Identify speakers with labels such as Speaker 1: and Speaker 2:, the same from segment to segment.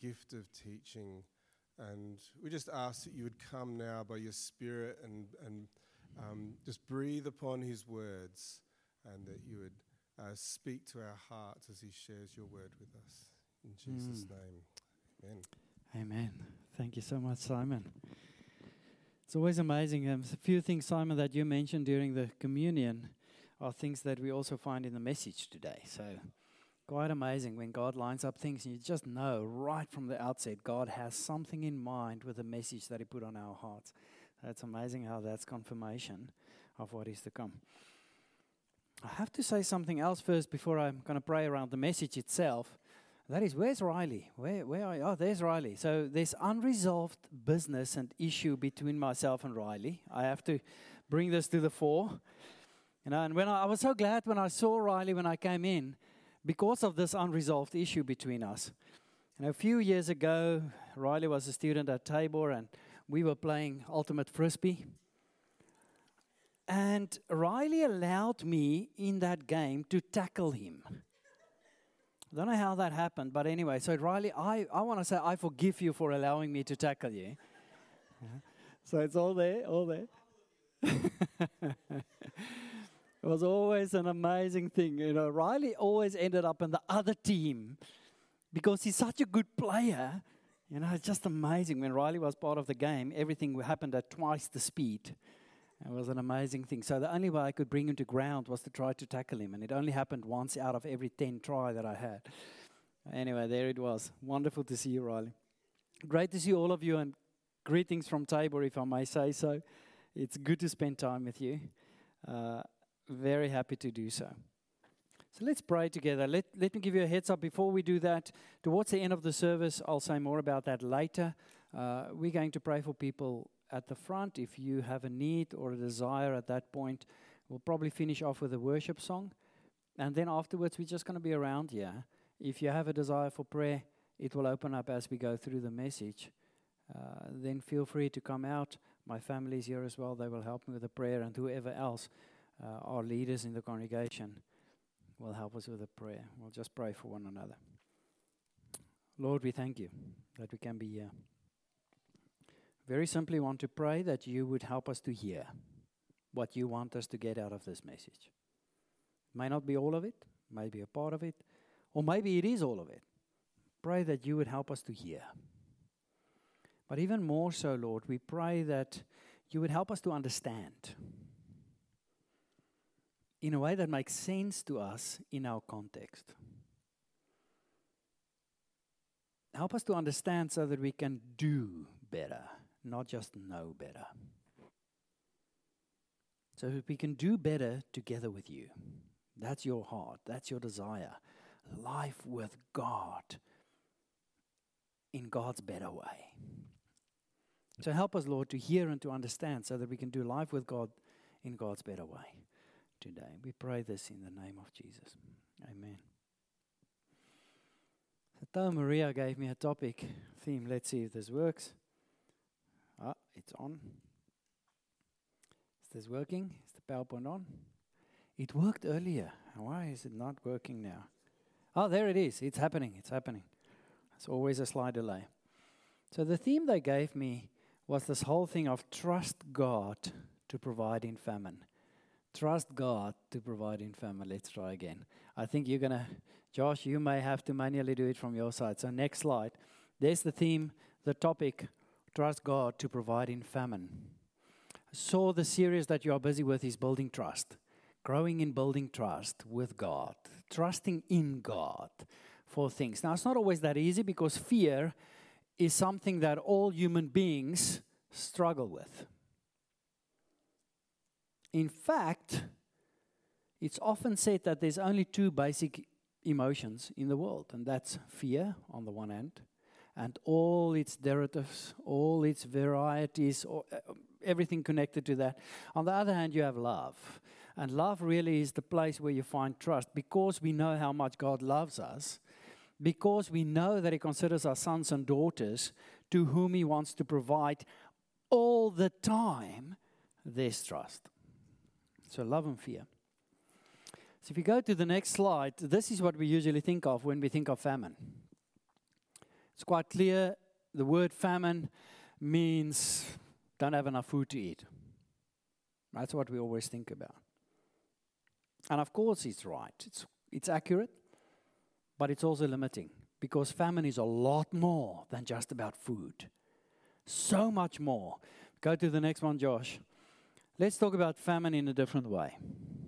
Speaker 1: gift of teaching. And we just ask that you would come now by your Spirit and just breathe upon his words, and that you would speak to our hearts as he shares your word with us. In Jesus' name, amen.
Speaker 2: Amen. Thank you so much, Simon. It's always amazing. A few things, Simon, that you mentioned during the communion are things that we also find in the message today. So quite amazing when God lines up things and you just know right from the outset God has something in mind with the message that he put on our hearts. That's amazing how that's confirmation of what is to come. I have to say something else first before I'm going to pray around the message itself. That is, where's Riley? Where are you? Oh, there's Riley. So there's unresolved business and issue between myself and Riley. I have to bring this to the fore. And when I was so glad when I saw Riley when I came in, because of this unresolved issue between us. A few years ago, Riley was a student at Tabor, and we were playing Ultimate Frisbee. And Riley allowed me in that game to tackle him. I don't know how that happened, but anyway, so Riley, I want to say I forgive you for allowing me to tackle you. So it's all there. It was always an amazing thing. Riley always ended up in the other team because he's such a good player. It's just amazing. When Riley was part of the game, everything happened at twice the speed. It was an amazing thing. So the only way I could bring him to ground was to try to tackle him. And it only happened once out of every 10 try that I had. Anyway, there it was. Wonderful to see you, Riley. Great to see all of you, and greetings from Tabor, if I may say so. It's good to spend time with you. Very happy to do so. So let's pray together. Let me give you a heads up before we do that. Towards the end of the service, I'll say more about that later. We're going to pray for people at the front. If you have a need or a desire at that point, we'll probably finish off with a worship song. And then afterwards, we're just going to be around here. If you have a desire for prayer, it will open up as we go through the message. Then feel free to come out. My family is here as well. They will help me with the prayer, and whoever else, our leaders in the congregation, will help us with the prayer. We'll just pray for one another. Lord, we thank you that we can be here. Very simply want to pray that you would help us to hear what you want us to get out of this message. May not be all of it, maybe a part of it, or maybe it is all of it. Pray that you would help us to hear. But even more so, Lord, we pray that you would help us to understand in a way that makes sense to us in our context. Help us to understand so that we can do better, not just know better. So that we can do better together with you. That's your heart. That's your desire. Life with God in God's better way. So help us, Lord, to hear and to understand so that we can do life with God in God's better way today. We pray this in the name of Jesus. Amen. So Maria gave me a topic theme. Let's see if this works. It's on. Is this working? Is the PowerPoint on? It worked earlier. Why is it not working now? Oh, there it is. It's happening. It's happening. It's always a slight delay. So the theme they gave me was this whole thing of trust God to provide in famine. Trust God to provide in famine. Let's try again. I think you're going to, Josh, you may have to manually do it from your side. So next slide. There's the theme, the topic, trust God to provide in famine. So the series that you are busy with is building trust. Growing in building trust with God. Trusting in God for things. Now, it's not always that easy because fear is something that all human beings struggle with. In fact, it's often said that there's only two basic emotions in the world, and that's fear on the one hand, and all its derivatives, all its varieties, everything connected to that. On the other hand, you have love. And love really is the place where you find trust because we know how much God loves us, because we know that He considers us sons and daughters to whom He wants to provide all the time. There's trust. So love and fear. So if you go to the next slide, this is what we usually think of when we think of famine. It's quite clear. The word famine means don't have enough food to eat. That's what we always think about. And of course it's right. It's accurate, but it's also limiting, because famine is a lot more than just about food. So much more. Go to the next one, Josh. Let's talk about famine in a different way.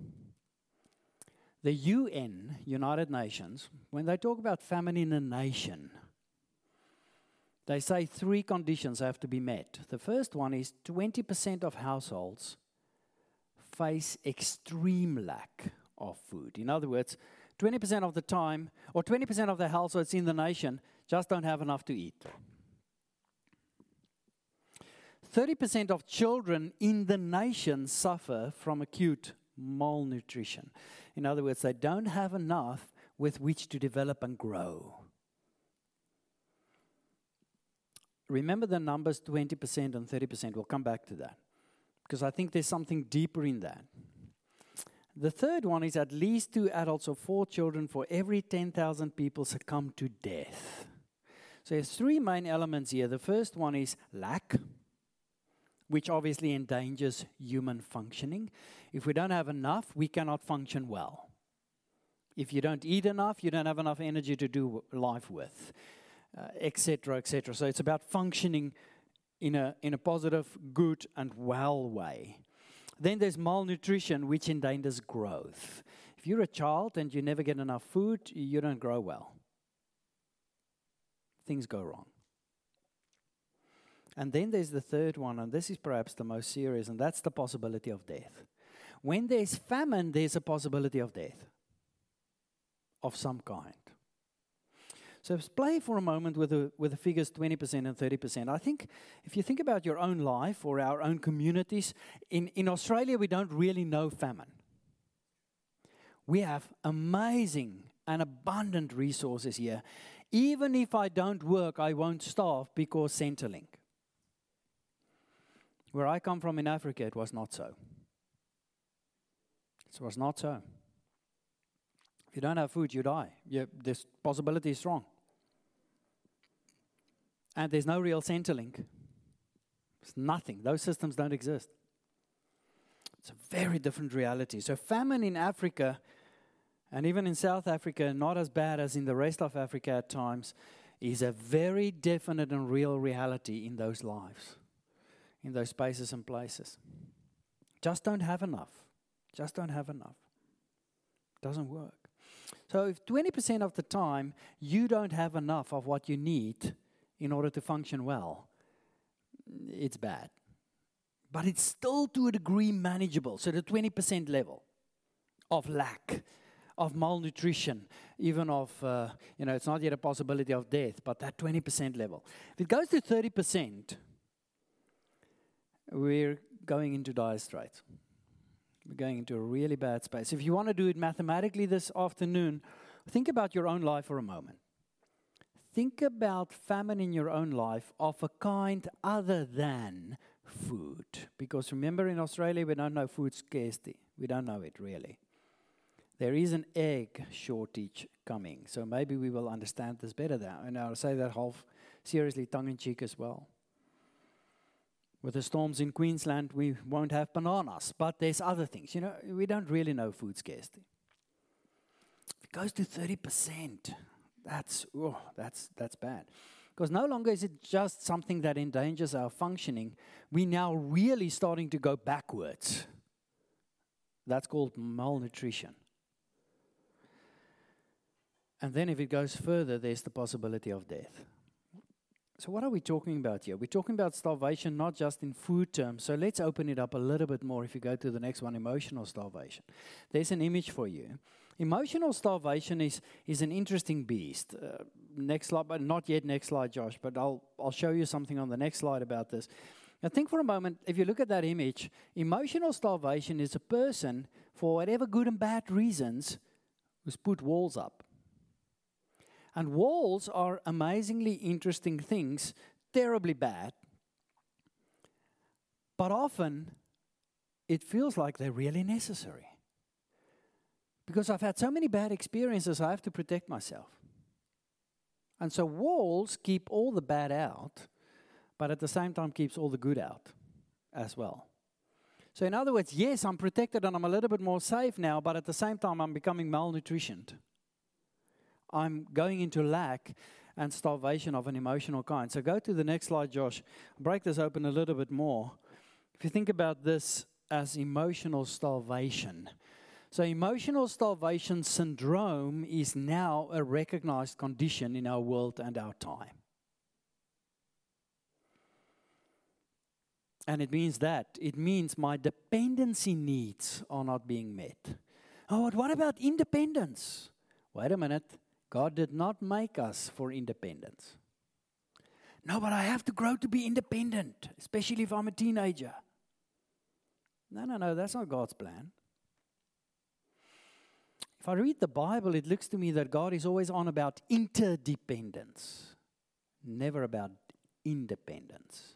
Speaker 2: The UN, United Nations, when they talk about famine in a nation, they say 3 conditions have to be met. The first one is 20% of households face extreme lack of food. In other words, 20% of the time, or 20% of the households in the nation just don't have enough to eat. 30% of children in the nation suffer from acute malnutrition. In other words, they don't have enough with which to develop and grow. Remember the numbers 20% and 30%. We'll come back to that, because I think there's something deeper in that. The third one is at least 2 adults or 4 children for every 10,000 people succumb to death. So there's 3 main elements here. The first one is lack, which obviously endangers human functioning. If we don't have enough, we cannot function well. If you don't eat enough, you don't have enough energy to do life with, etc., etc. So it's about functioning in a positive, good, and well way. Then there's malnutrition, which endangers growth. If you're a child and you never get enough food, you don't grow well. Things go wrong. And then there's the third one, and this is perhaps the most serious, and that's the possibility of death. When there's famine, there's a possibility of death of some kind. So let's play for a moment with the figures 20% and 30%. I think if you think about your own life or our own communities, in Australia we don't really know famine. We have amazing and abundant resources here. Even if I don't work, I won't starve because Centrelink. Where I come from in Africa, it was not so. It was not so. If you don't have food, you die. This possibility is strong. And there's no real Centrelink. It's nothing. Those systems don't exist. It's a very different reality. So famine in Africa, and even in South Africa, not as bad as in the rest of Africa at times, is a very definite and real reality in those lives, in those spaces and places. Just don't have enough. Just don't have enough. Doesn't work. So if 20% of the time you don't have enough of what you need in order to function well, it's bad. But it's still to a degree manageable. So the 20% level of lack, of malnutrition, even of, it's not yet a possibility of death, but that 20% level. If it goes to 30%, we're going into dire straits. We're going into a really bad space. If you want to do it mathematically this afternoon, think about your own life for a moment. Think about famine in your own life of a kind other than food. Because remember, in Australia, we don't know food scarcity. We don't know it really. There is an egg shortage coming. So maybe we will understand this better now. And I'll say that half seriously, tongue-in-cheek as well. With the storms in Queensland, we won't have bananas. But there's other things. We don't really know food scarcity. If it goes to 30%, that's bad. Because no longer is it just something that endangers our functioning. We're now really starting to go backwards. That's called malnutrition. And then if it goes further, there's the possibility of death. So what are we talking about here? We're talking about starvation, not just in food terms. So let's open it up a little bit more if you go to the next one, emotional starvation. There's an image for you. Emotional starvation is an interesting beast. Next slide, but not yet next slide, Josh, but I'll show you something on the next slide about this. Now think for a moment, if you look at that image, emotional starvation is a person, for whatever good and bad reasons, who's put walls up. And walls are amazingly interesting things, terribly bad. But often, it feels like they're really necessary. Because I've had so many bad experiences, I have to protect myself. And so walls keep all the bad out, but at the same time keeps all the good out as well. So in other words, yes, I'm protected and I'm a little bit more safe now, but at the same time I'm becoming malnutritioned. I'm going into lack and starvation of an emotional kind. So go to the next slide, Josh. Break this open a little bit more. If you think about this as emotional starvation. So emotional starvation syndrome is now a recognized condition in our world and our time. And it means my dependency needs are not being met. Oh, but what about independence? Wait a minute. God did not make us for independence. No, but I have to grow to be independent, especially if I'm a teenager. No, that's not God's plan. If I read the Bible, it looks to me that God is always on about interdependence, never about independence.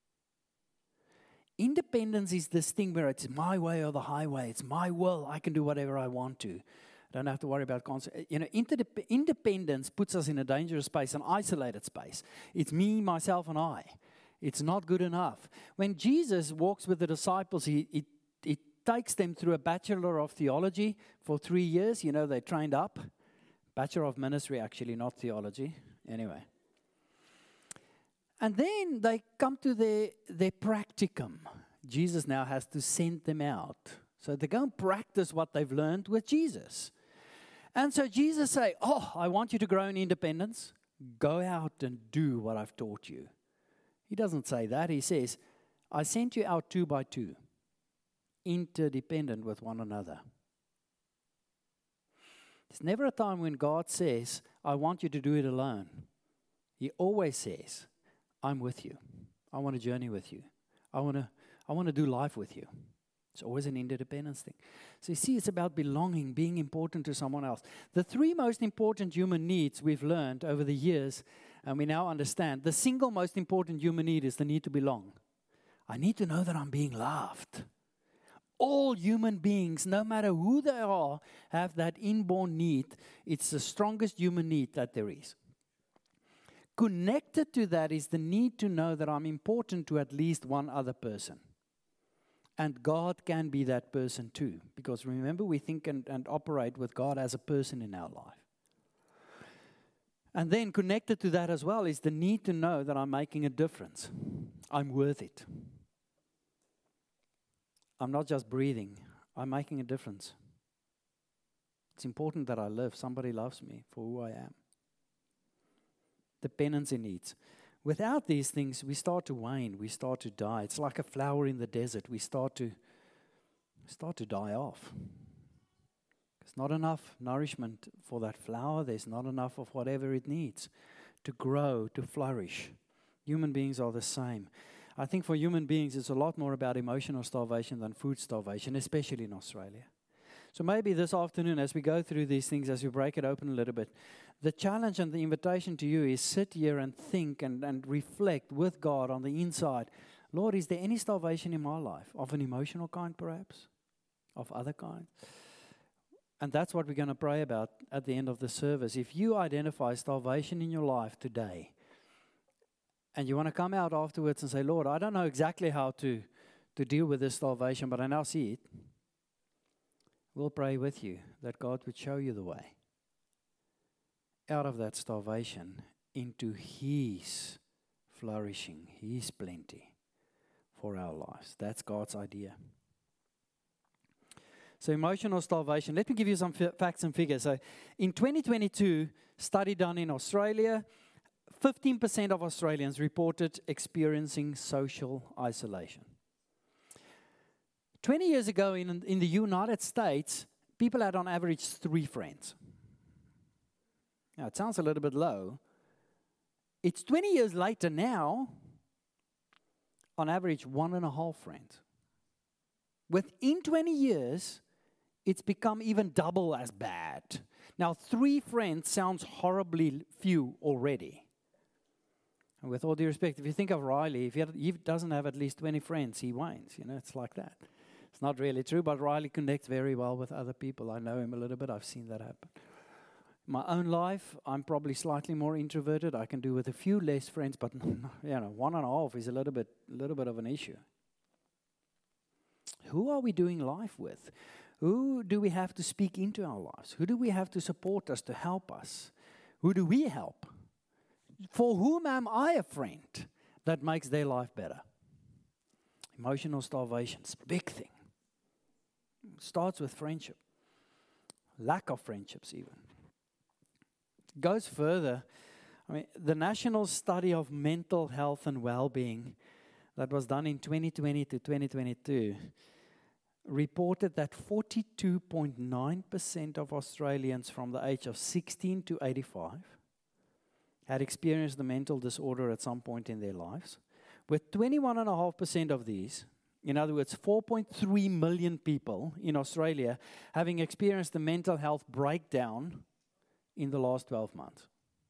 Speaker 2: Independence is this thing where it's my way or the highway. It's my will. I can do whatever I want to. I don't have to worry about independence puts us in a dangerous space, an isolated space. It's me, myself, and I. It's not good enough. When Jesus walks with the disciples, he takes them through a Bachelor of Theology for 3 years. You know, they trained up. Bachelor of Ministry, actually, not theology. Anyway. And then they come to their practicum. Jesus now has to send them out. So they go and practice what they've learned with Jesus. And so Jesus say, I want you to grow in independence. Go out and do what I've taught you. He doesn't say that. He says, I sent you out 2 by 2, interdependent with one another. There's never a time when God says, I want you to do it alone. He always says, I'm with you. I want to journey with you. I want to do life with you. It's always an interdependence thing. So you see, it's about belonging, being important to someone else. The 3 most important human needs we've learned over the years, and we now understand, the single most important human need is the need to belong. I need to know that I'm being loved. All human beings, no matter who they are, have that inborn need. It's the strongest human need that there is. Connected to that is the need to know that I'm important to at least one other person. And God can be that person too. Because remember, we think and operate with God as a person in our life. And then connected to that as well is the need to know that I'm making a difference. I'm worth it. I'm not just breathing. I'm making a difference. It's important that I live. Somebody loves me for who I am. Dependency needs. Without these things, we start to wane. We start to die. It's like a flower in the desert. We start to die off. There's not enough nourishment for that flower. There's not enough of whatever it needs to grow, to flourish. Human beings are the same. I think for human beings, it's a lot more about emotional starvation than food starvation, especially in Australia. So maybe this afternoon, as we go through these things, as we break it open a little bit, the challenge and the invitation to you is sit here and think and reflect with God on the inside. Lord, is there any starvation in my life? Of an emotional kind, perhaps? Of other kinds? And that's what we're going to pray about at the end of the service. If you identify starvation in your life today, and you want to come out afterwards and say, Lord, I don't know exactly how to deal with this starvation, but I now see it. We'll pray with you that God would show you the way out of that starvation into His flourishing, His plenty for our lives. That's God's idea. So emotional starvation. Let me give you some facts and figures. So in 2022, study done in Australia, 15% of Australians reported experiencing social isolation. 20 years ago in the United States, people had on average 3 friends. Now, it sounds a little bit low. It's 20 years later now, on average 1.5 friends. Within 20 years, it's become even double as bad. Now, 3 friends sounds horribly few already. And with all due respect, if you think of Riley, if he doesn't have at least 20 friends, he whines. You know, it's like that. It's not really true, but Riley connects very well with other people. I know him a little bit. I've seen that happen. My own life, I'm probably slightly more introverted. I can do with a few less friends, but 1.5 is a little bit of an issue. Who are we doing life with? Who do we have to speak into our lives? Who do we have to support us, to help us? Who do we help? For whom am I a friend that makes their life better? Emotional starvation is a big thing. It starts with friendship. Lack of friendships even. It goes further. I mean, the National Study of Mental Health and Well-being that was done in 2020 to 2022 reported that 42.9% of Australians from the age of 16 to 85 had experienced a mental disorder at some point in their lives, with 21.5% of these, in other words, 4.3 million people in Australia, having experienced a mental health breakdown in the last 12 months.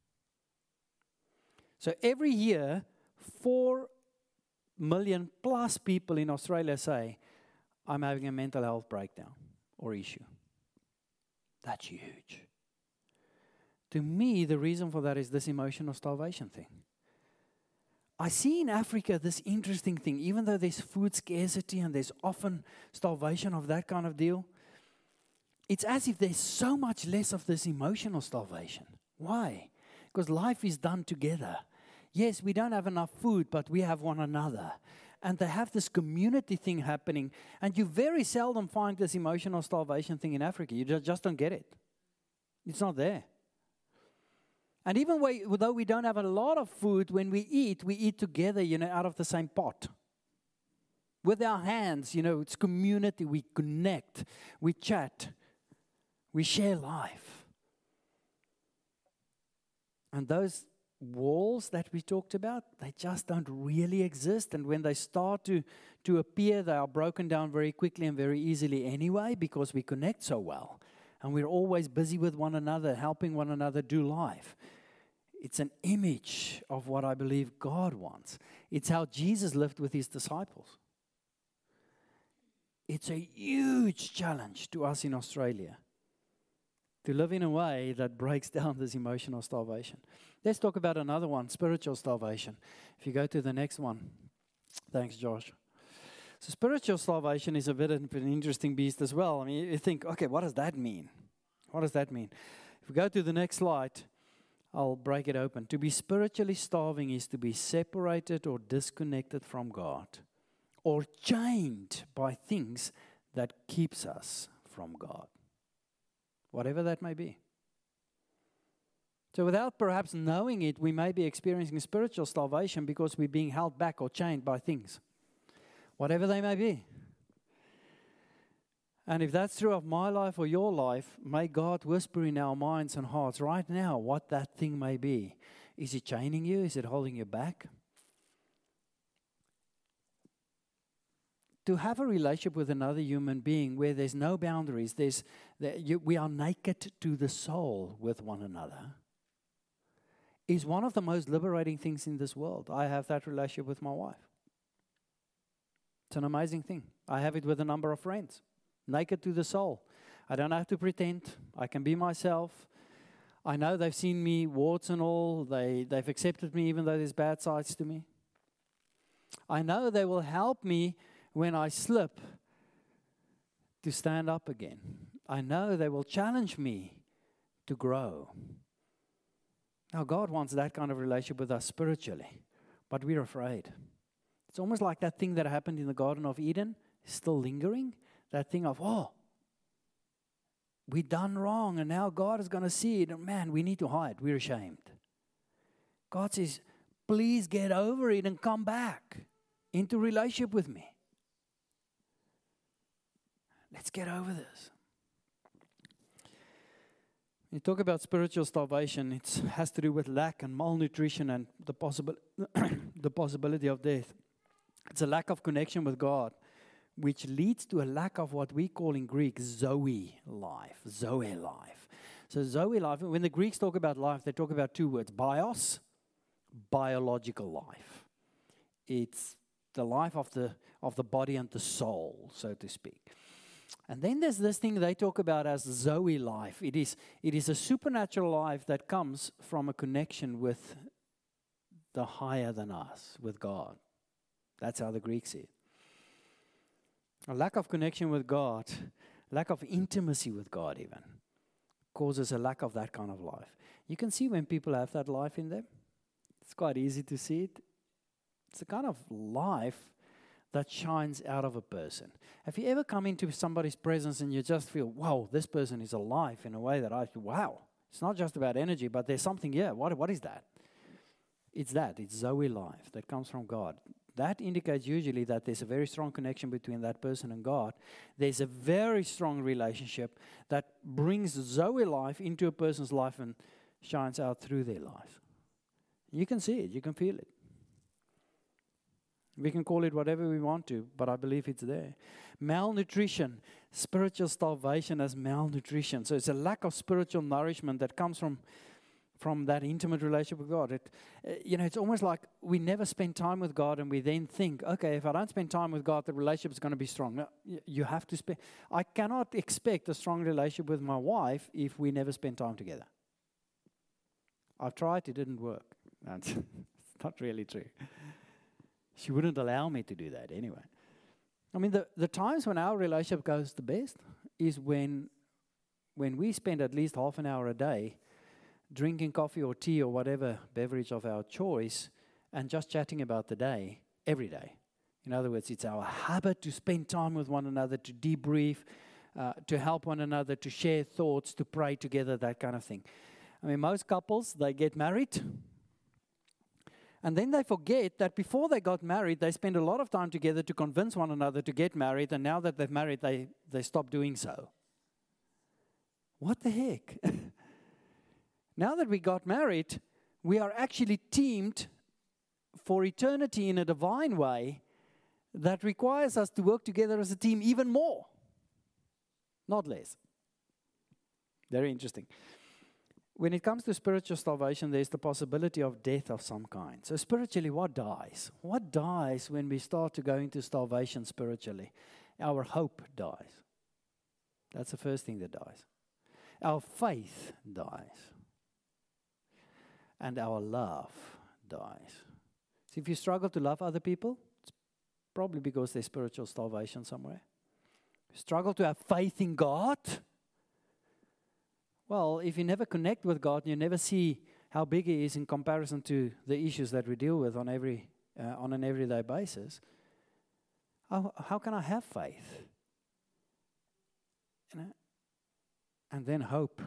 Speaker 2: So every year, 4 million plus people in Australia say, I'm having a mental health breakdown or issue. That's huge. To me, the reason for that is this emotional starvation thing. I see in Africa this interesting thing, even though there's food scarcity and there's often starvation of that kind of deal, it's as if there's so much less of this emotional starvation. Why? Because life is done together. Yes, we don't have enough food, but we have one another. And they have this community thing happening. And you very seldom find this emotional starvation thing in Africa. You just don't get it. It's not there. And even though we don't have a lot of food, when we eat together, out of the same pot. With our hands, it's community. We connect. We chat. We share life. And those walls that we talked about, they just don't really exist. And when they start to appear, they are broken down very quickly and very easily anyway, because we connect so well. And we're always busy with one another, helping one another do life. It's an image of what I believe God wants. It's how Jesus lived with his disciples. It's a huge challenge to us in Australia to live in a way that breaks down this emotional starvation. Let's talk about another one, spiritual starvation. If you go to the next one. Thanks, Josh. So spiritual starvation is a bit of an interesting beast as well. I mean, you think, okay, what does that mean? What does that mean? If we go to the next slide, I'll break it open. To be spiritually starving is to be separated or disconnected from God, or chained by things that keeps us from God. Whatever that may be. So without perhaps knowing it, we may be experiencing spiritual starvation because we're being held back or chained by things. Whatever they may be. And if that's true of my life or your life, may God whisper in our minds and hearts right now what that thing may be. Is it chaining you? Is it holding you back? To have a relationship with another human being where there's no boundaries, we are naked to the soul with one another, is one of the most liberating things in this world. I have that relationship with my wife. It's an amazing thing. I have it with a number of friends. Naked to the soul. I don't have to pretend. I can be myself. I know they've seen me, warts and all. They've accepted me even though there's bad sides to me. I know they will help me when I slip to stand up again. I know they will challenge me to grow. Now, God wants that kind of relationship with us spiritually, but we're afraid. It's almost like that thing that happened in the Garden of Eden is still lingering. That thing of, we done wrong and now God is going to see it. And man, we need to hide. We're ashamed. God says, please get over it and come back into relationship with me. Let's get over this. When you talk about spiritual starvation, it has to do with lack and malnutrition and the possibility of death. It's a lack of connection with God, which leads to a lack of what we call in Greek Zoe life. Zoe life. So Zoe life, when the Greeks talk about life, they talk about two words. Bios, biological life. It's the life of the body and the soul, so to speak. And then there's this thing they talk about as Zoe life. It is a supernatural life that comes from a connection with the higher than us, with God. That's how the Greeks see it. A lack of connection with God, lack of intimacy with God even, causes a lack of that kind of life. You can see when people have that life in them. It's quite easy to see it. It's the kind of life that shines out of a person. Have you ever come into somebody's presence and you just feel, wow, this person is alive in a way that I feel, wow. It's not just about energy, but there's something here. What is that? It's Zoe life that comes from God. That indicates usually that there's a very strong connection between that person and God. There's a very strong relationship that brings Zoe life into a person's life and shines out through their life. You can see it. You can feel it. We can call it whatever we want to, but I believe it's there. Malnutrition, spiritual starvation as malnutrition. So it's a lack of spiritual nourishment that comes from that intimate relationship with God. It's almost like we never spend time with God and we then think, okay, if I don't spend time with God, the relationship is going to be strong. No, you have to spend. I cannot expect a strong relationship with my wife if we never spend time together. I've tried, it didn't work. It's not really true. She wouldn't allow me to do that anyway. I mean, the times when our relationship goes the best is when we spend at least half an hour a day drinking coffee or tea or whatever beverage of our choice and just chatting about the day every day. In other words, it's our habit to spend time with one another, to debrief, to help one another, to share thoughts, to pray together, that kind of thing. I mean, most couples, they get married. And then they forget that before they got married, they spent a lot of time together to convince one another to get married. And now that they've married, they stop doing so. What the heck? Now that we got married, we are actually teamed for eternity in a divine way that requires us to work together as a team even more, not less. Very interesting. When it comes to spiritual starvation, there's the possibility of death of some kind. So spiritually, what dies? What dies when we start to go into starvation spiritually? Our hope dies. That's the first thing that dies. Our faith dies. And our love dies. So if you struggle to love other people, it's probably because there's spiritual starvation somewhere. Struggle to have faith in God. Well, if you never connect with God, you never see how big He is in comparison to the issues that we deal with on an everyday basis. How can I have faith? And then hope.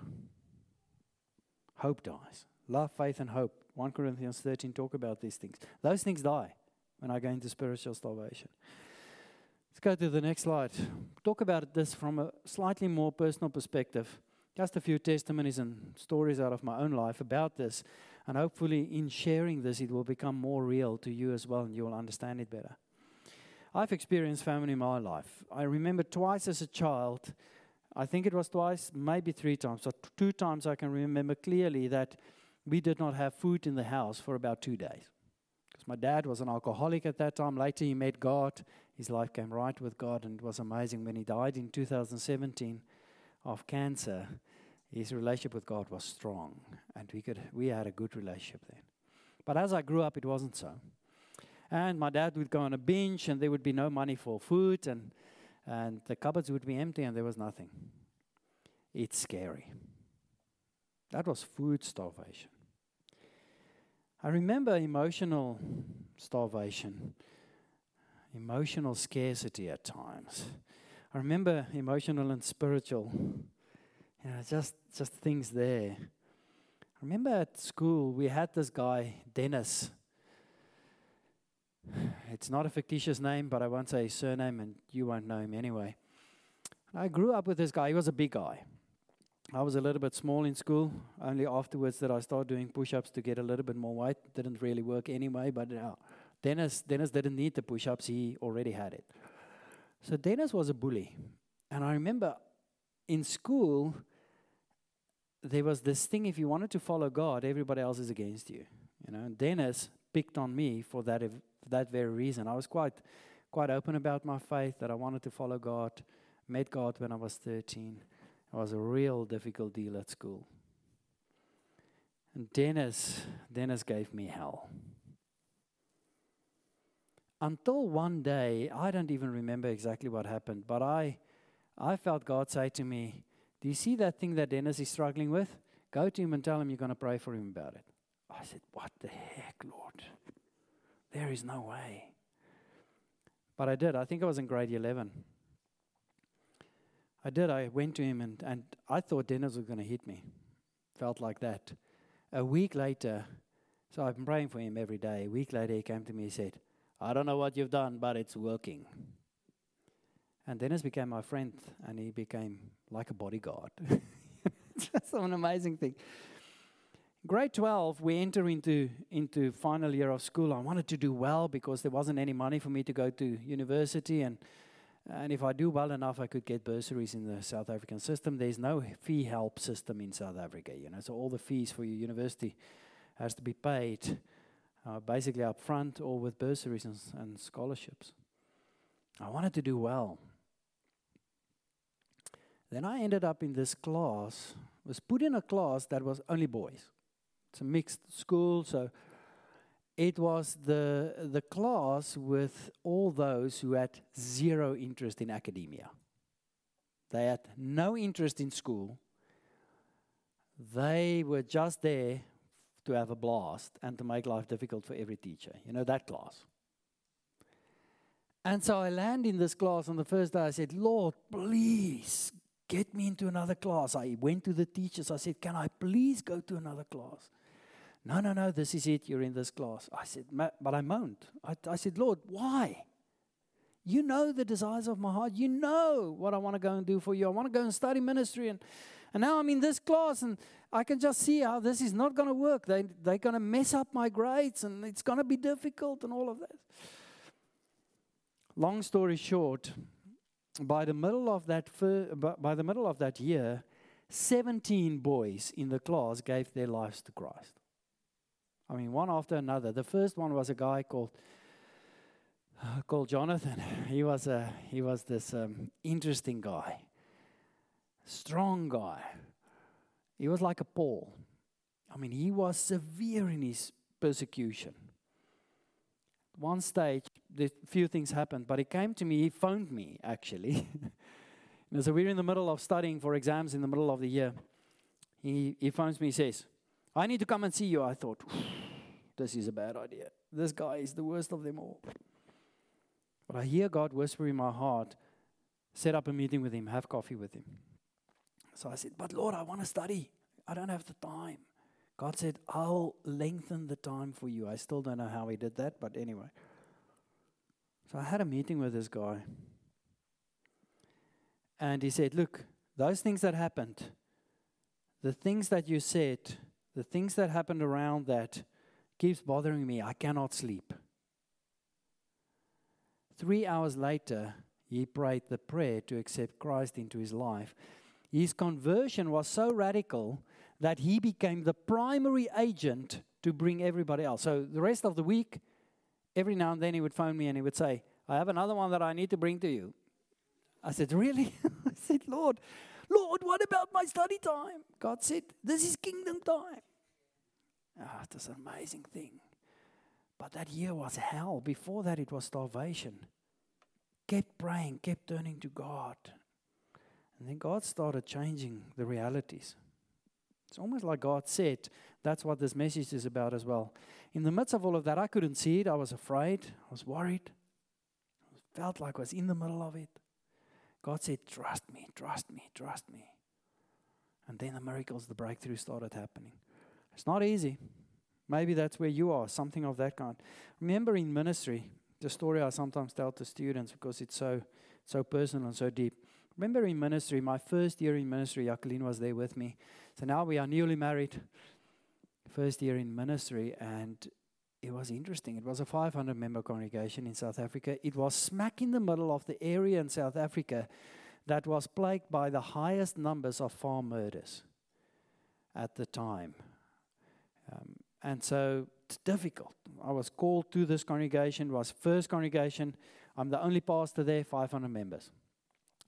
Speaker 2: Hope dies. Love, faith, and hope. 1 Corinthians 13 talk about these things. Those things die when I go into spiritual starvation. Let's go to the next slide. Talk about this from a slightly more personal perspective. Just a few testimonies and stories out of my own life about this. And hopefully in sharing this, it will become more real to you as well and you will understand it better. I've experienced famine in my life. I remember twice as a child, I think it was twice, maybe 3 times. So 2 times I can remember clearly that we did not have food in the house for about 2 days. Because my dad was an alcoholic at that time. Later he met God. His life came right with God and it was amazing. When he died in 2017 of cancer, his relationship with God was strong. And we had a good relationship then. But as I grew up, it wasn't so. And my dad would go on a binge and there would be no money for food and the cupboards would be empty and there was nothing. It's scary. That was food starvation. I remember emotional starvation, emotional scarcity at times. I remember emotional and spiritual, just things there. I remember at school we had this guy, Dennis. It's not a fictitious name, but I won't say his surname and you won't know him anyway. I grew up with this guy. He was a big guy. I was a little bit small in school. Only afterwards that I started doing push-ups to get a little bit more weight. Didn't really work anyway, but Dennis didn't need the push-ups. He already had it. So Dennis was a bully. And I remember in school, there was this thing, if you wanted to follow God, everybody else is against you. And Dennis picked on me for that very reason. I was quite open about my faith, that I wanted to follow God. Met God when I was 13. It was a real difficult deal at school. And Dennis gave me hell. Until one day, I don't even remember exactly what happened, but I felt God say to me, do you see that thing that Dennis is struggling with? Go to him and tell him you're going to pray for him about it. I said, what the heck, Lord? There is no way. But I did. I think I was in grade 11. I did. I went to him and I thought Dennis was going to hit me. Felt like that. A week later, so I've been praying for him every day. A week later, he came to me and said, I don't know what you've done, but it's working. And Dennis became my friend, and he became like a bodyguard. It's just an amazing thing. Grade 12, we enter into final year of school. I wanted to do well because there wasn't any money for me to go to university. And if I do well enough, I could get bursaries in the South African system. There's no fee help system in South Africa, so all the fees for your university has to be paid basically up front or with bursaries and scholarships. I wanted to do well. Then I ended up in this class, was put in a class that was only boys. It's a mixed school, so it was the class with all those who had zero interest in academia. They had no interest in school. They were just there to have a blast and to make life difficult for every teacher. That class. And so I landed in this class on the first day. I said, Lord, please get me into another class. I went to the teachers. I said, can I please go to another class? No, this is it. You're in this class. I said, but I moaned. I said, Lord, why? You know the desires of my heart. You know what I want to go and do for you. I want to go and study ministry. And now I'm in this class, and I can just see how this is not going to work. They're going to mess up my grades, and it's going to be difficult and all of that. Long story short, by the middle of that year, 17 boys in the class gave their lives to Christ. I mean, one after another. The first one was a guy called Jonathan. He was this interesting guy, strong guy. He was like a Paul. I mean, he was severe in his persecution. One stage, a few things happened, but he came to me. He phoned me actually. So we're in the middle of studying for exams in the middle of the year. He phones me. He says, I need to come and see you. I thought, this is a bad idea. This guy is the worst of them all. But I hear God whisper in my heart, set up a meeting with him, have coffee with him. So I said, but Lord, I want to study. I don't have the time. God said, I'll lengthen the time for you. I still don't know how he did that, but anyway. So I had a meeting with this guy. And he said, look, those things that happened, the things that you said, the things that happened around that keeps bothering me. I cannot sleep. 3 hours later, he prayed the prayer to accept Christ into his life. His conversion was so radical that he became the primary agent to bring everybody else. So the rest of the week, every now and then he would phone me and he would say, I have another one that I need to bring to you. I said, really? I said, Lord, what about my study time? God said, this is kingdom time. It was an amazing thing. But that year was hell. Before that, it was starvation. Kept praying, kept turning to God. And then God started changing the realities. It's almost like God said, that's what this message is about as well. In the midst of all of that, I couldn't see it. I was afraid. I was worried. I felt like I was in the middle of it. God said, trust me, trust me, trust me. And then the miracles, the breakthrough started happening. It's not easy. Maybe that's where you are, something of that kind. Remember in ministry, the story I sometimes tell to students because it's so personal and so deep. Remember in ministry, my first year in ministry, Jacqueline was there with me. So now we are newly married. First year in ministry, and it was interesting. It was a 500-member congregation in South Africa. It was smack in the middle of the area in South Africa that was plagued by the highest numbers of farm murders at the time. And so it's difficult. I was called to this congregation. It was first congregation. I'm the only pastor there, 500 members.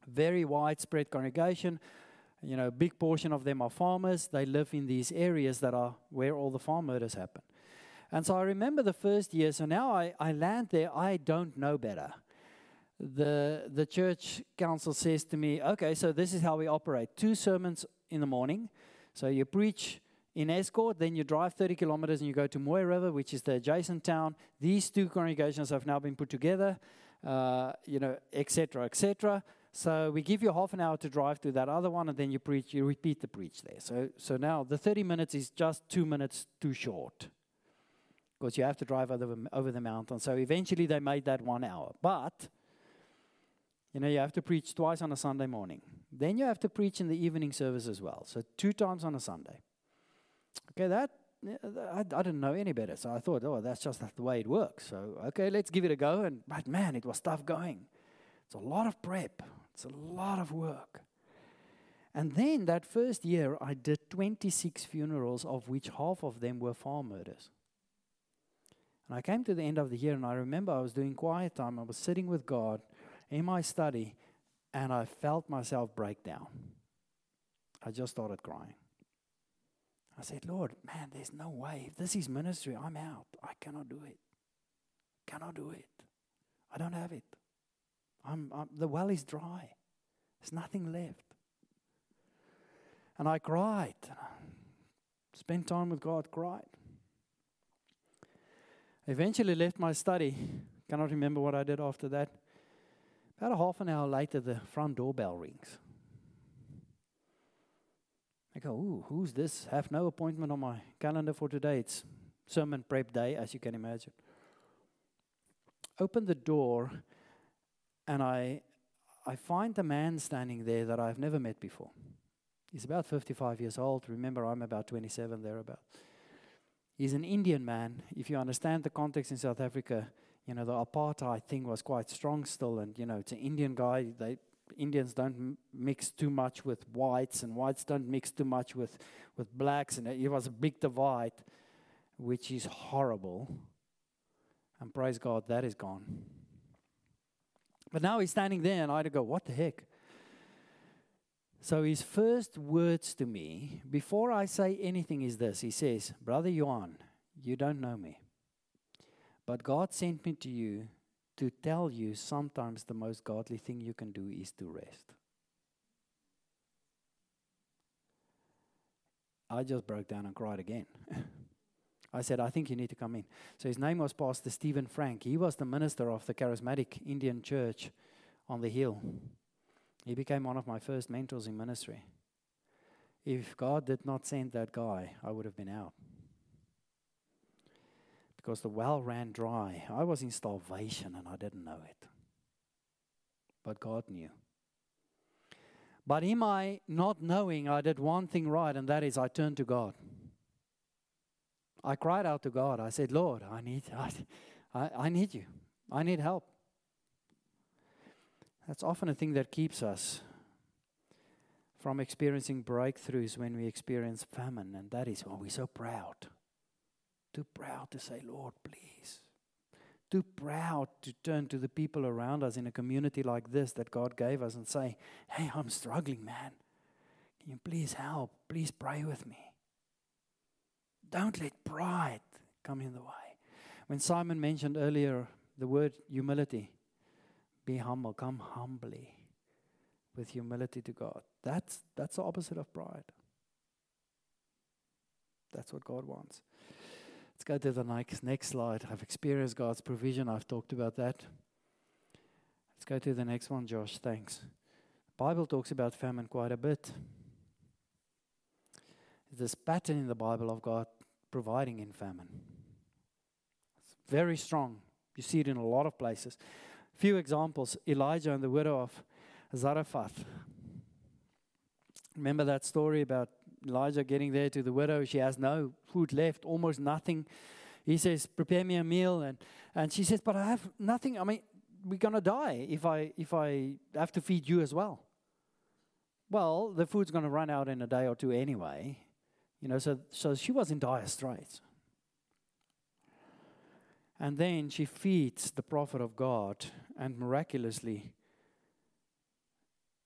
Speaker 2: Very widespread congregation. You know, a big portion of them are farmers. They live in these areas that are where all the farm murders happen. And so I remember the first year. So now I land there. I don't know better. The church council says to me, okay, so this is how we operate. 2 sermons in the morning. So you preach in Escort, then you drive 30 kilometers and you go to Moy River, which is the adjacent town. These 2 congregations have now been put together, et cetera, et cetera. So we give you half an hour to drive to that other one, and then you repeat the preach there. So now the 30 minutes is just 2 minutes too short, because you have to drive over the mountain. So eventually they made that 1 hour. But, you have to preach twice on a Sunday morning. Then you have to preach in the evening service as well. So 2 times on a Sunday. Okay, I didn't know any better. So I thought, that's just the way it works. So, okay, let's give it a go. But man, it was tough going. It's a lot of prep. It's a lot of work. And then that first year, I did 26 funerals, of which half of them were farm murders. And I came to the end of the year, and I remember I was doing quiet time. I was sitting with God in my study, and I felt myself break down. I just started crying. I said, Lord, man, there's no way. If this is ministry, I'm out. I cannot do it. Cannot do it. I don't have it. The well is dry. There's nothing left. And I cried. Spent time with God, cried. Eventually left my study. Cannot remember what I did after that. About a half an hour later, the front doorbell rings. I go, ooh, who's this? Have no appointment on my calendar for today. It's sermon prep day, as you can imagine. Open the door, and I find a man standing there that I've never met before. He's about 55 years old. Remember, I'm about 27, thereabout. He's an Indian man. If you understand the context in South Africa, the apartheid thing was quite strong still. And, it's an Indian guy. Indians don't mix too much with whites, and whites don't mix too much with blacks. And it was a big divide, which is horrible. And praise God, that is gone. But now he's standing there, and I go, what the heck? So his first words to me, before I say anything, is this. He says, Brother Johan, you don't know me, but God sent me to you to tell you sometimes the most godly thing you can do is to rest. I just broke down and cried again. I said, I think you need to come in. So his name was Pastor Stephen Frank. He was the minister of the charismatic Indian church on the hill. He became one of my first mentors in ministry. If God did not send that guy, I would have been out. Because the well ran dry. I was in starvation and I didn't know it. But God knew. But in my not knowing, I did one thing right, and that is I turned to God. I cried out to God. I said, Lord, I need you. I need help. That's often a thing that keeps us from experiencing breakthroughs when we experience famine. And that is why we're so proud. Too proud to say, Lord, please. Too proud to turn to the people around us in a community like this that God gave us and say, hey, I'm struggling, man. Can you please help? Please pray with me. Don't let pride come in the way. When Simon mentioned earlier the word humility, be humble, come humbly with humility to God. That's the opposite of pride. That's what God wants. Let's go to the next slide. I've experienced God's provision. I've talked about that. Let's go to the next one, Josh. Thanks. The Bible talks about famine quite a bit. There's this pattern in the Bible of God providing in famine. It's very strong. You see it in a lot of places. A few examples. Elijah and the widow of Zarephath. Remember that story about Elijah getting there to the widow? She has no food left, almost nothing. He says, prepare me a meal. And she says, but I have nothing. I mean, we're going to die if I have to feed you as well. Well, the food's going to run out in a day or two anyway. So she was in dire straits. And then she feeds the prophet of God, and miraculously,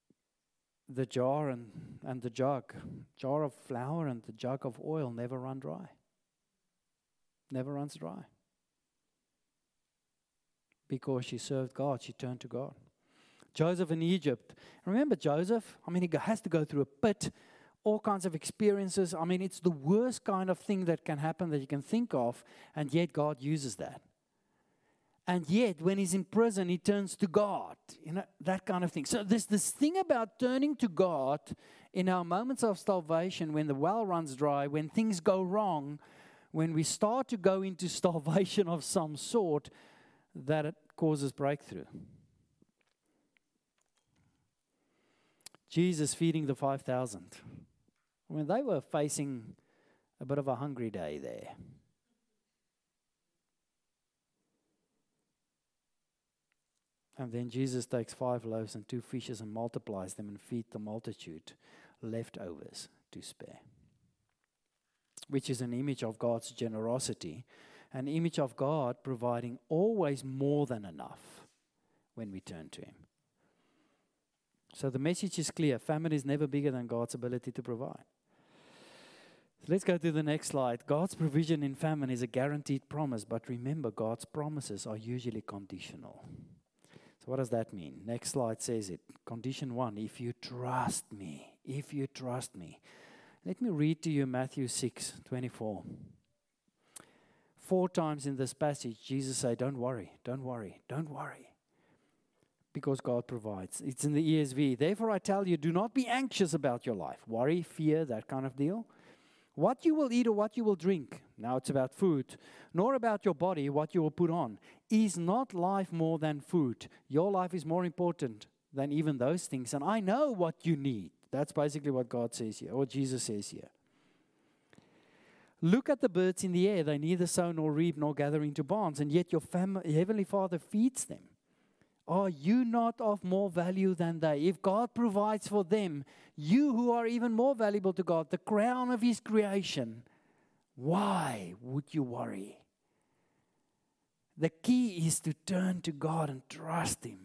Speaker 2: the jar and the jug, jar of flour and the jug of oil never run dry. Never runs dry. Because she served God, she turned to God. Joseph in Egypt. Remember Joseph? I mean, he has to go through a pit, all kinds of experiences. I mean, it's the worst kind of thing that can happen that you can think of, and yet God uses that. And yet, when he's in prison, he turns to God. You know, that kind of thing. So there's this thing about turning to God in our moments of starvation, when the well runs dry, when things go wrong, when we start to go into starvation of some sort, that it causes breakthrough. Jesus feeding the 5,000. I mean, they were facing a bit of a hungry day there. And then Jesus takes 5 loaves and 2 fishes and multiplies them and feeds the multitude leftovers to spare. Which is an image of God's generosity, an image of God providing always more than enough when we turn to Him. So the message is clear. Famine is never bigger than God's ability to provide. So let's go to the next slide. God's provision in famine is a guaranteed promise, but remember, God's promises are usually conditional. So what does that mean? Next slide says it. Condition 1, if you trust me, if you trust me. Let me read to you Matthew 6:24. 4 times in this passage, Jesus said, don't worry, don't worry, don't worry. Because God provides. It's in the ESV. Therefore I tell you, do not be anxious about your life. Worry, fear, that kind of deal. What you will eat or what you will drink. Now it's about food. Nor about your body, what you will put on. Is not life more than food? Your life is more important than even those things. And I know what you need. That's basically what God says here, or Jesus says here. Look at the birds in the air. They neither sow nor reap nor gather into barns, and yet your Heavenly Father feeds them. Are you not of more value than they? If God provides for them, you who are even more valuable to God, the crown of His creation, why would you worry? The key is to turn to God and trust Him.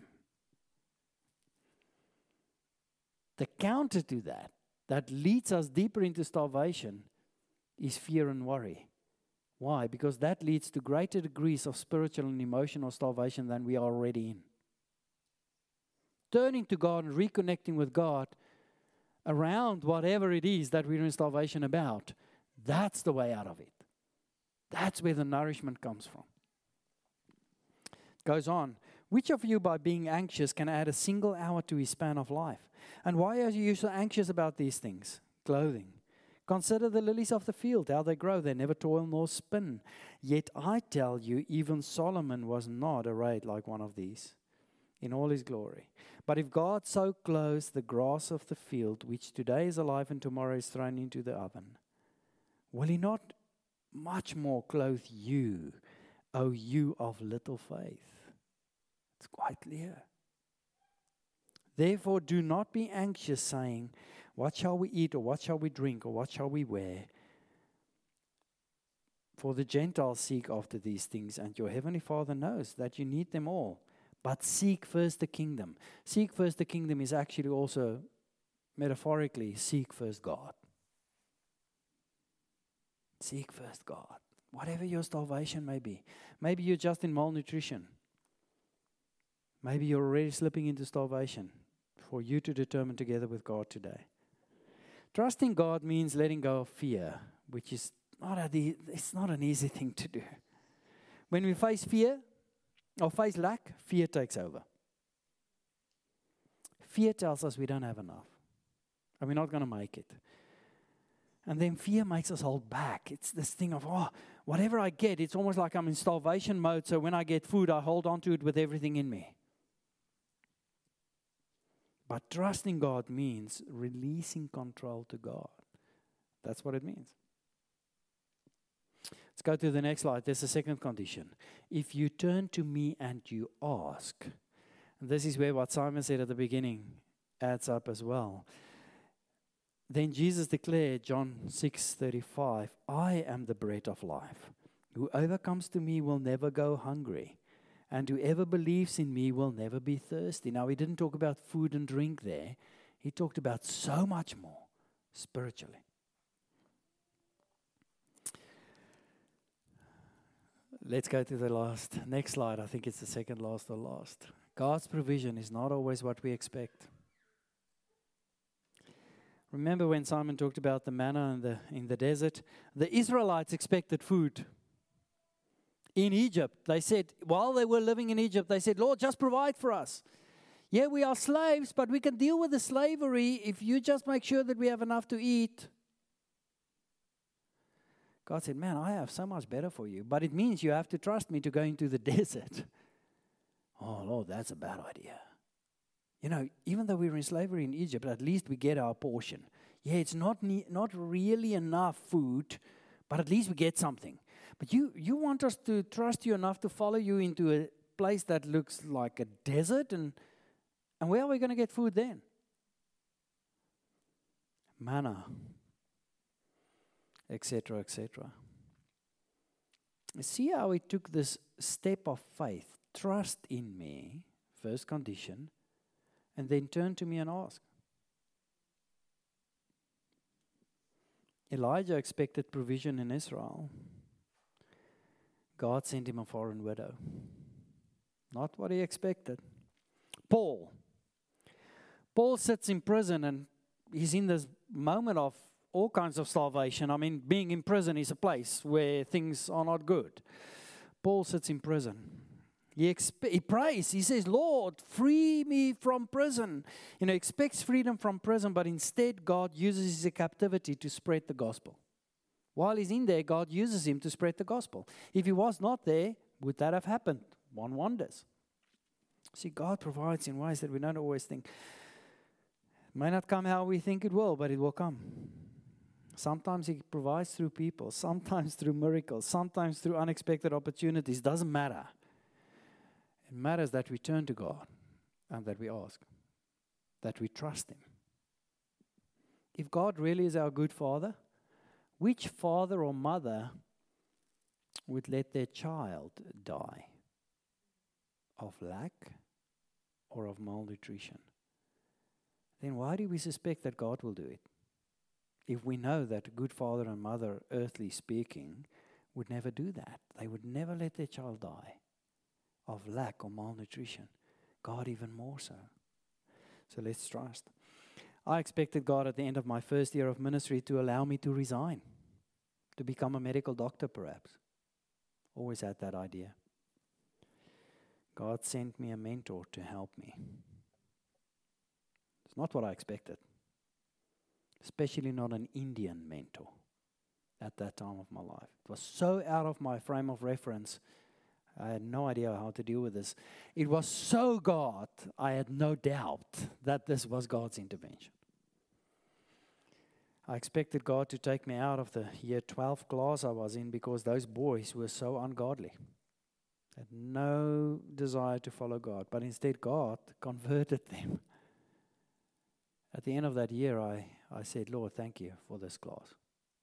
Speaker 2: The counter to that leads us deeper into starvation, is fear and worry. Why? Because that leads to greater degrees of spiritual and emotional starvation than we are already in. Turning to God and reconnecting with God around whatever it is that we're in starvation about, that's the way out of it. That's where the nourishment comes from. It goes on. Which of you, by being anxious, can add a single hour to his span of life? And why are you so anxious about these things? Clothing. Consider the lilies of the field, how they grow. They never toil nor spin. Yet I tell you, even Solomon was not arrayed like one of these in all his glory. But if God so clothes the grass of the field, which today is alive and tomorrow is thrown into the oven, will He not much more clothe you, O you of little faith? It's quite clear. Therefore, do not be anxious, saying, what shall we eat, or what shall we drink, or what shall we wear? For the Gentiles seek after these things, and your Heavenly Father knows that you need them all. But seek first the kingdom. Seek first the kingdom is actually also, metaphorically, seek first God. Seek first God. Whatever your starvation may be. Maybe you're just in malnutrition. Maybe you're already slipping into starvation. For you to determine together with God today. Trusting God means letting go of fear, which is it's not an easy thing to do. When we face fear or face lack, fear takes over. Fear tells us we don't have enough and we're not going to make it. And then fear makes us hold back. It's this thing of, whatever I get, it's almost like I'm in starvation mode, so when I get food, I hold on to it with everything in me. But trusting God means releasing control to God. That's what it means. Let's go to the next slide. There's a second condition. If you turn to me and you ask, and this is where what Simon said at the beginning adds up as well. Then Jesus declared, John 6:35, I am the bread of life. Whoever comes to me will never go hungry. And whoever believes in me will never be thirsty. Now, he didn't talk about food and drink there. He talked about so much more spiritually. Let's go to the next slide. I think it's the second last or last. God's provision is not always what we expect. Remember when Simon talked about the manna in the desert? The Israelites expected food. In Egypt, they said, while they were living in Egypt, they said, Lord, just provide for us. Yeah, we are slaves, but we can deal with the slavery if you just make sure that we have enough to eat. God said, man, I have so much better for you, but it means you have to trust me to go into the desert. Oh, Lord, that's a bad idea. You know, even though we were in slavery in Egypt, at least we get our portion. Yeah, it's not really enough food, but at least we get something. But you want us to trust you enough to follow you into a place that looks like a desert, and where are we going to get food then? Manna, etc., etc. See how he took this step of faith, trust in me, first condition, and then turn to me and ask. Elijah expected provision in Israel. God sent him a foreign widow. Not what he expected. Paul sits in prison and he's in this moment of all kinds of salvation. I mean, being in prison is a place where things are not good. Paul sits in prison. He prays. He says, Lord, free me from prison. You know, expects freedom from prison, but instead God uses his captivity to spread the gospel. While he's in there, God uses him to spread the gospel. If he was not there, would that have happened? One wonders. See, God provides in ways that we don't always think. It may not come how we think it will, but it will come. Sometimes he provides through people, sometimes through miracles, sometimes through unexpected opportunities. Doesn't matter. It matters that we turn to God and that we ask, that we trust him. If God really is our good father, which father or mother would let their child die of lack or of malnutrition? Then why do we suspect that God will do it? If we know that a good father and mother, earthly speaking, would never do that. They would never let their child die of lack or malnutrition. God even more so. So let's trust. I expected God at the end of my first year of ministry to allow me to resign, to become a medical doctor perhaps. Always had that idea. God sent me a mentor to help me. It's not what I expected. Especially not an Indian mentor at that time of my life. It was so out of my frame of reference. I had no idea how to deal with this. It was so God, I had no doubt that this was God's intervention. I expected God to take me out of the year 12 class I was in because those boys were so ungodly. Had no desire to follow God, but instead God converted them. At the end of that year, I said, Lord, thank you for this class.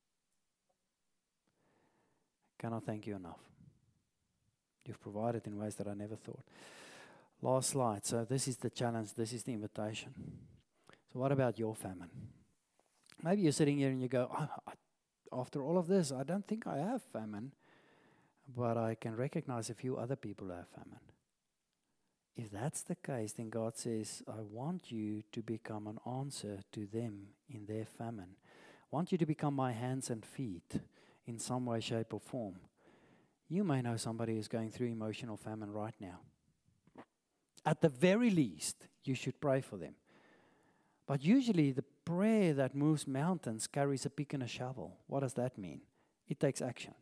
Speaker 2: Cannot thank you enough. You've provided in ways that I never thought. Last slide. So this is the challenge. This is the invitation. So what about your famine? Maybe you're sitting here and you go, after all of this, I don't think I have famine, but I can recognize a few other people who have famine. If that's the case, then God says, I want you to become an answer to them in their famine. I want you to become my hands and feet in some way, shape, or form. You may know somebody who's going through emotional famine right now. At the very least, you should pray for them. But usually the prayer that moves mountains carries a pick and a shovel. What does that mean? It takes action.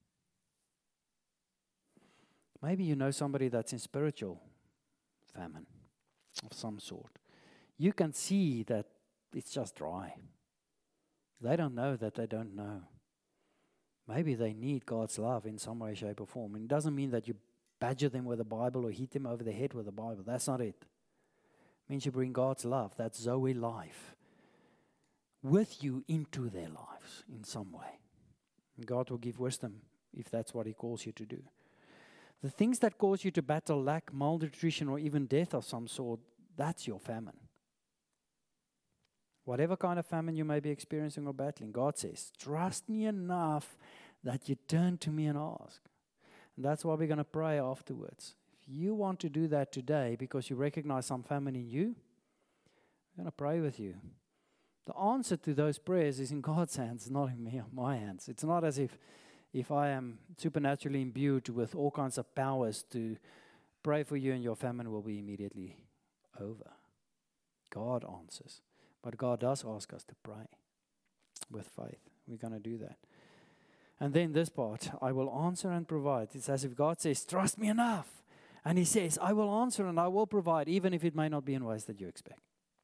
Speaker 2: Maybe you know somebody that's in spiritual famine of some sort. You can see that it's just dry. They don't know that they don't know. Maybe they need God's love in some way, shape, or form. And it doesn't mean that you badger them with the Bible or hit them over the head with the Bible. That's not it. It means you bring God's love, that Zoe life, with you into their lives in some way. And God will give wisdom if that's what He calls you to do. The things that cause you to battle lack, malnutrition, or even death of some sort, that's your famine. Whatever kind of famine you may be experiencing or battling, God says, trust me enough that you turn to me and ask. And that's why we're going to pray afterwards. If you want to do that today because you recognize some famine in you, we're going to pray with you. The answer to those prayers is in God's hands, not in me or my hands. It's not as if I am supernaturally imbued with all kinds of powers to pray for you and your famine will be immediately over. God answers. But God does ask us to pray with faith. We're going to do that. And then this part, I will answer and provide. It's as if God says, trust me enough. And He says, I will answer and I will provide, even if it may not be in ways that you expect.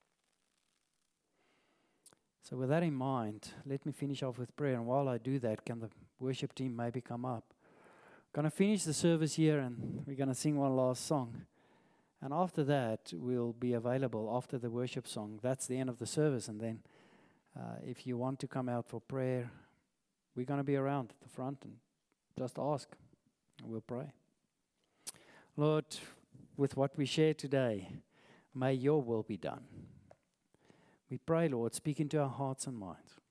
Speaker 2: So with that in mind, let me finish off with prayer. And while I do that, can the worship team maybe come up? I'm going to finish the service here and we're going to sing one last song. And after that, we'll be available after the worship song. That's the end of the service. And then if you want to come out for prayer, we're going to be around at the front and just ask. And we'll pray. Lord, with what we share today, may your will be done. We pray, Lord, speak into our hearts and minds.